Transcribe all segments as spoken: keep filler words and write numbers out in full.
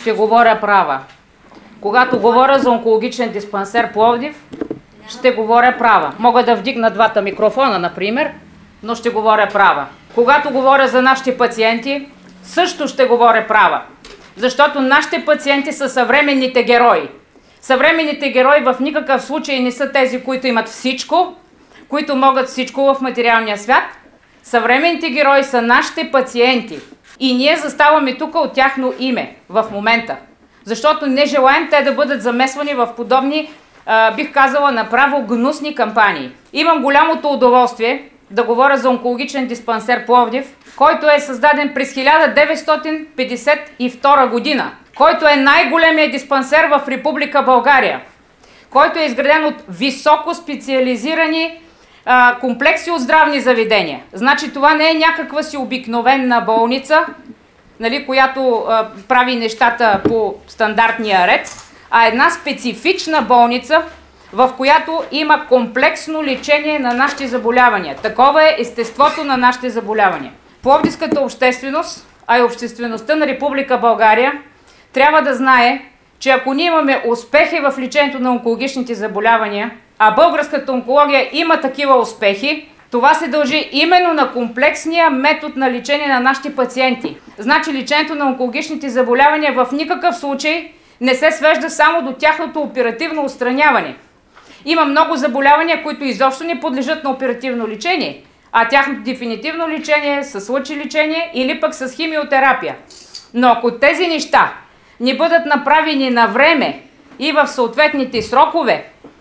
ще говоря права. Когато говоря за онкологичен диспансер Пловдив, ще говоря права. Мога да вдигна двата микрофона, например, но ще говоря права. Когато говоря за нашите пациенти, също ще говоря права. Защото нашите пациенти са съвременните герои. Съвременните герои в никакъв случай не са тези, които имат всичко, които могат всичко в материалния свят. Съвременните герои са нашите пациенти. И ние заставаме тук от тяхно име в момента. Защото не желаем те да бъдат замесвани в подобни, а, бих казала, направо гнусни кампании. Имам голямото удоволствие да говоря за онкологичен диспансер Пловдив, който е създаден през хиляда деветстотин петдесет и втора година, който е най-големият диспансер в Република България, който е изграден от високо специализирани а, комплекси от здравни заведения. Значи това не е някаква си обикновена болница, нали, която а, прави нещата по стандартния ред, а една специфична болница, в която има комплексно лечение на нашите заболявания. Такова е естеството на нашите заболявания. Пловдивската общественост, а и обществеността на Република България, трябва да знае, че ако ние имаме успехи в лечението на онкологичните заболявания, а българската онкология има такива успехи, това се дължи именно на комплексния метод на лечение на нашите пациенти. Значи лечението на онкологичните заболявания в никакъв случай не се свежда само до тяхното оперативно отстраняване. Има много заболявания, които изобщо не подлежат на оперативно лечение, а тяхното дефинитивно лечение е с лъчелечение или пък с химиотерапия. Но ако тези неща не бъдат направени на време и в съответните срокове,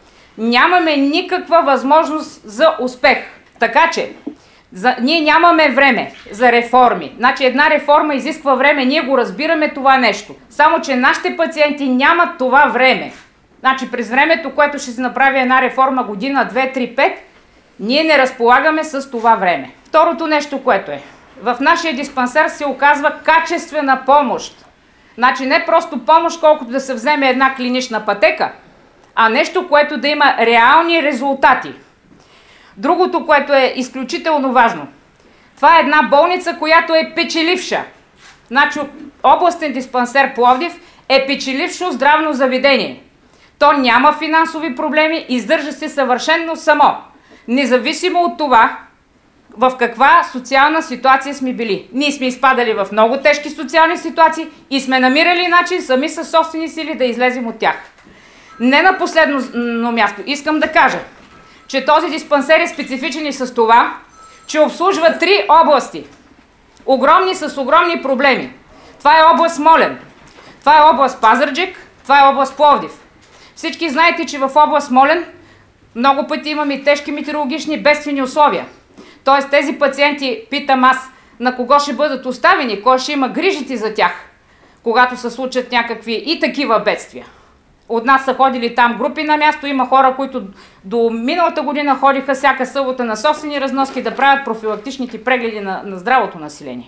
нямаме никаква възможност за успех. Така че, за, ние нямаме време за реформи. Значи една реформа изисква време, ние го разбираме това нещо. Само че нашите пациенти нямат това време. Значи през времето, което ще се направи една реформа година, две, три, пет, ние не разполагаме с това време. Второто нещо, което е, в нашия диспансер се оказва качествена помощ. Значи не просто помощ, колкото да се вземе една клинична пътека, а нещо, което да има реални резултати. Другото, което е изключително важно, това е една болница, която е печеливша. Значи областен диспансер Пловдив е печелившо здравно заведение. То няма финансови проблеми, издържа се съвършенно само. Независимо от това, в каква социална ситуация сме били. Ние сме изпадали в много тежки социални ситуации и сме намирали начин сами със собствени сили да излезем от тях. Не на последно място искам да кажа, че този диспансер е специфичен и с това, че обслужва три области. Огромни с огромни проблеми. Това е област Смолян, това е област Пазарджик, това е област Пловдив. Всички знаете, че в област Смолян много пъти имаме и тежки метеорологични бедствени условия. Тоест тези пациенти, питам аз, на кого ще бъдат оставени, кой ще има грижите за тях, когато се случат някакви и такива бедствия. От нас са ходили там групи на място, има хора, които до миналата година ходиха всяка събота на собствени разноски да правят профилактичните прегледи на, на здравото население.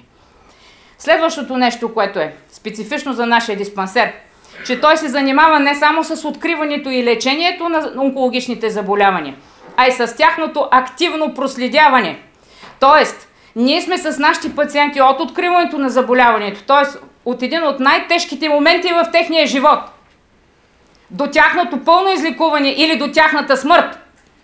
Следващото нещо, което е специфично за нашия диспансер, че той се занимава не само с откриването и лечението на онкологичните заболявания, а и с тяхното активно проследяване. Тоест, ние сме с нашите пациенти от откриването на заболяването, т.е. от един от най-тежките моменти в техния живот, до тяхното пълно излекуване или до тяхната смърт.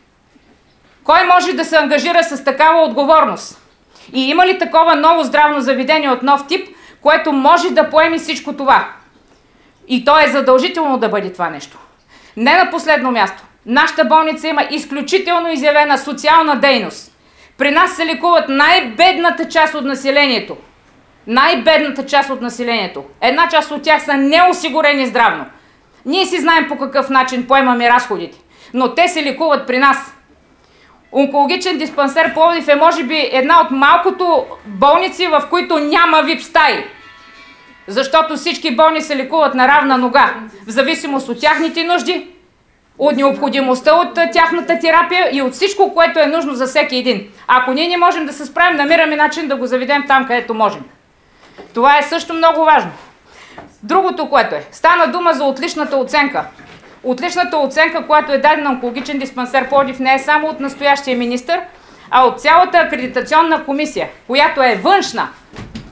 Кой може да се ангажира с такава отговорност? И има ли такова ново здравно заведение от нов тип, което може да поеме всичко това? И то е задължително да бъде това нещо. Не на последно място. Нашата болница има изключително изявена социална дейност. При нас се лекуват най-бедната част от населението. Най-бедната част от населението. Една част от тях са неосигурени здравно. Ние си знаем по какъв начин поемаме разходите, но те се лекуват при нас. Онкологичен диспансер Пловдив е може би една от малкото болници, в които няма вип стаи. Защото всички болни се лекуват на равна нога, в зависимост от тяхните нужди, от необходимостта от тяхната терапия и от всичко, което е нужно за всеки един. Ако ние не можем да се справим, намираме начин да го заведем там, където можем. Това е също много важно. Другото, което е, стана дума за отличната оценка. Отличната оценка, която е дадена на онкологичен диспансер Пловдив, не е само от настоящия министър, а от цялата акредитационна комисия, която е външна.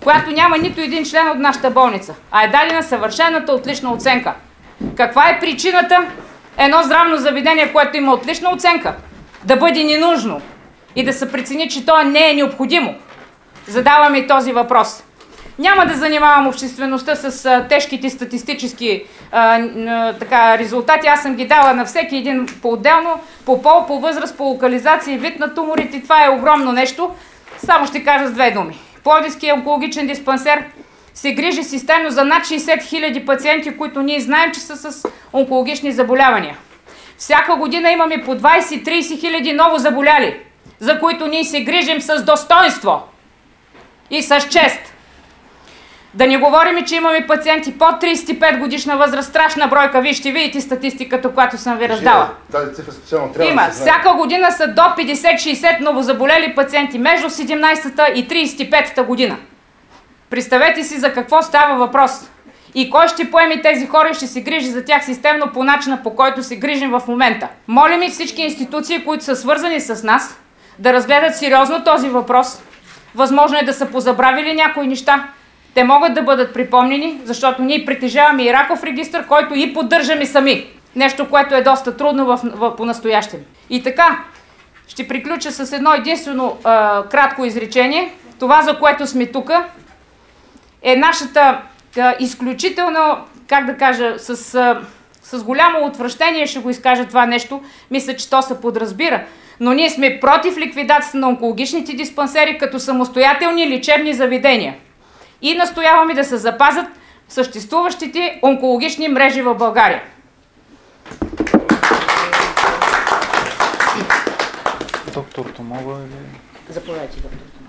която няма нито един член от нашата болница, а е дадена съвършената отлична оценка. Каква е причината едно здравно заведение, което има отлична оценка, да бъде ненужно и да се прецени, че то не е необходимо? Задаваме и този въпрос. Няма да занимавам обществеността с а, тежките статистически а, а, така, резултати. Аз съм ги дала на всеки един по-отделно, по пол, по възраст, по локализация и вид на туморите. Това е огромно нещо. Само ще кажа с две думи. Пловдивският онкологичен диспансер се грижи системно за над шейсет хиляди пациенти, които ние знаем, че са с онкологични заболявания. Всяка година имаме по двайсет-трийсет хиляди ново заболяли, за които ние се грижим с достоинство и с чест. Да не говорим, че имаме пациенти под трийсет и пет годишна възраст, страшна бройка. Вие ще видите статистиката, която съм ви раздала. Тази цифра специално трябва Има. да се знае. Всяка година са до петдесет-шейсет новозаболели пациенти между седемнайсета и трийсет и петата година. Представете си за какво става въпрос. И кой ще поеме тези хора и ще се грижи за тях системно по начина, по който се грижим в момента. Молим и всички институции, които са свързани с нас, да разгледат сериозно този въпрос. Възможно е да са позабравили някои неща. Те могат да бъдат припомнени, защото ние притежаваме и раков регистър, който и поддържаме сами. Нещо, което е доста трудно в, в, по-настоящем. И така, ще приключа с едно единствено а, кратко изречение. Това, за което сме тук, е нашата а, изключително, как да кажа, с, а, с голямо отвращение ще го изкажа това нещо. Мисля, че то се подразбира. Но ние сме против ликвидацията на онкологичните диспансери като самостоятелни лечебни заведения. И настояваме да се запазят съществуващите онкологични мрежи в България. Доктор Томова или... Заповядайте, доктор.